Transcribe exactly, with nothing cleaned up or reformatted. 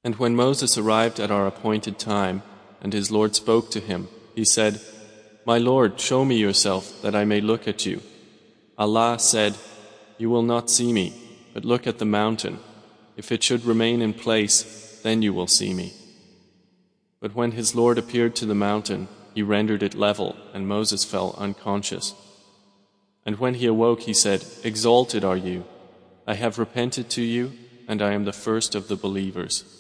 And when Moses arrived at our appointed time, and his Lord spoke to him, he said, My Lord, show me yourself, that I may look at you. Allah said, You will not see me, but look at the mountain. If it should remain in place, then you will see me. But when his Lord appeared to the mountain, he rendered it level, and Moses fell unconscious. And when he awoke, he said, Exalted are you. I have repented to you, and I am the first of the believers.